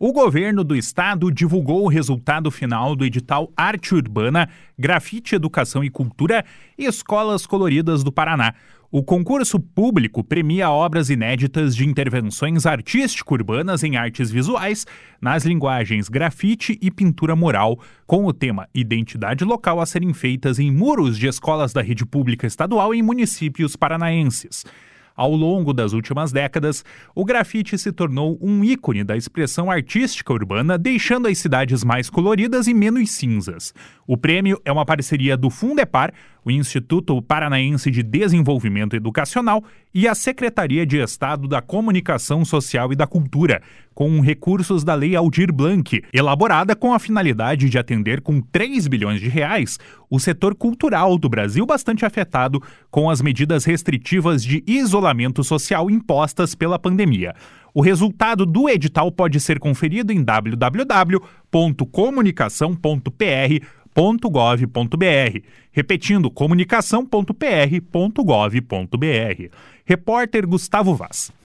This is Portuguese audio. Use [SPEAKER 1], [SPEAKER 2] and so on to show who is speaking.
[SPEAKER 1] O governo do estado divulgou o resultado final do edital Arte Urbana, Grafite, Educação e Cultura e Escolas Coloridas do Paraná. O concurso público premia obras inéditas de intervenções artístico-urbanas em artes visuais nas linguagens grafite e pintura mural, com o tema Identidade Local a serem feitas em muros de escolas da rede pública estadual em municípios paranaenses. Ao longo das últimas décadas, o grafite se tornou um ícone da expressão artística urbana, deixando as cidades mais coloridas e menos cinzas. O prêmio é uma parceria do Fundepar, o Instituto Paranaense de Desenvolvimento Educacional e a Secretaria de Estado da Comunicação Social e da Cultura, com recursos da Lei Aldir Blanc, elaborada com a finalidade de atender com 3 bilhões de reais o setor cultural do Brasil, bastante afetado com as medidas restritivas de isolamento social impostas pela pandemia. O resultado do edital pode ser conferido em www.comunicação.pr.gov.br. Repetindo, comunicação.pr.gov.br. Repórter Gustavo Vaz.